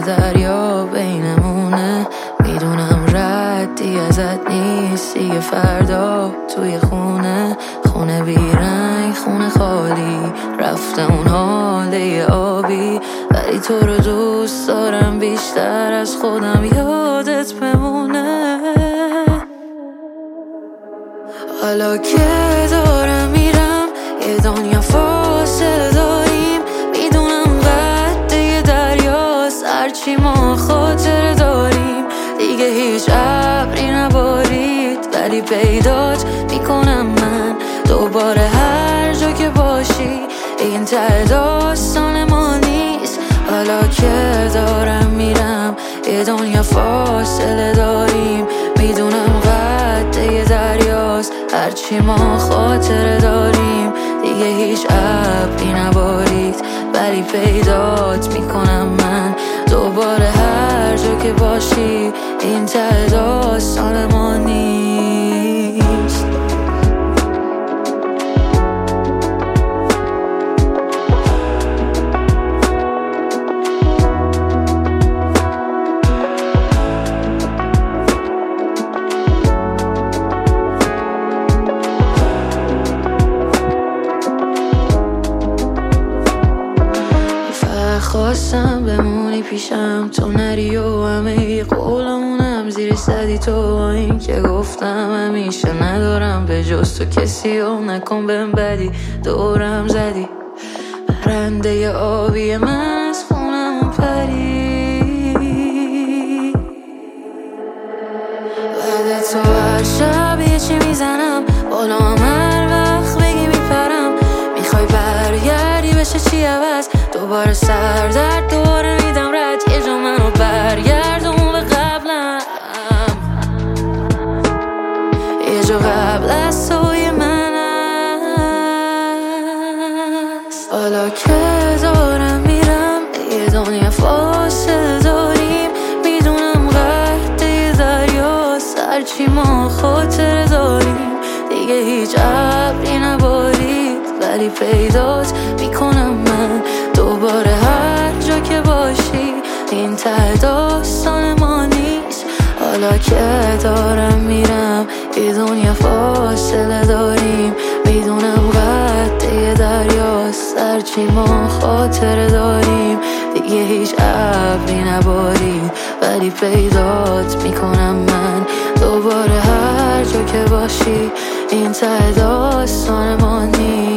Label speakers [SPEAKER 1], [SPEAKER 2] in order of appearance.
[SPEAKER 1] دریا بینمونه. میدونم ردی ازت نیست دیگه. فردا توی خونه بیرنگ، خونه خالی، رفته اون حاله آبی. ولی تو رو دوست دارم بیشتر از خودم، یادت بمونه. حالا که دارم میرم یه دنیا فاصله داریم. میدونم قد دریاست هرچی ما خاطره داریم. دیگه هیچ ابری نبارید ولی پیدات میکنم من دوباره. هر جا که باشی این ته داستان ما نیست. حالا که دارم میرم یه دنیا فاصله داریم. میدونم قد دریاست هرچی ما خاطره داریم. دیگه هیچ ابری نبارید ولی پیدات میکنم من دوباره. هر جا که باشی این ته داستان ما نیست. خواستم بمونی پیشم تو نری و همه قولمونم زیر صدی تو. این که گفتم همیشه ندارم به جز تو کسی و نکن بهم بدی. دورم زدی پرنده آبی من از خونم پری. بعد تو هر شب یه چی میزنم بالا هر وقت بگی میپرم. میخوای برگردی بشه چی عوض دوباره سردرد دوباره میدم رد. یه جا منو برگردون به قبلم، یه جا قبل از توی من هست. حالا که دارم میرم یه دنیا فاصله داریم. میدونم قد دریاست هرچی ما خاطره داریم. دیگه هیچ ابری نبارید ولی پیدات میکنم من دوباره. هر جا که باشی این ته داستان ما نیست. حالا که دارم میرم یه دنیا فاصله داریم. میدونم قد دریاست هرچی ما خاطره داریم. دیگه هیچ ابری نبارید ولی پیدات میکنم من دوباره. هر جا که باشی این ته داستان ما نیست.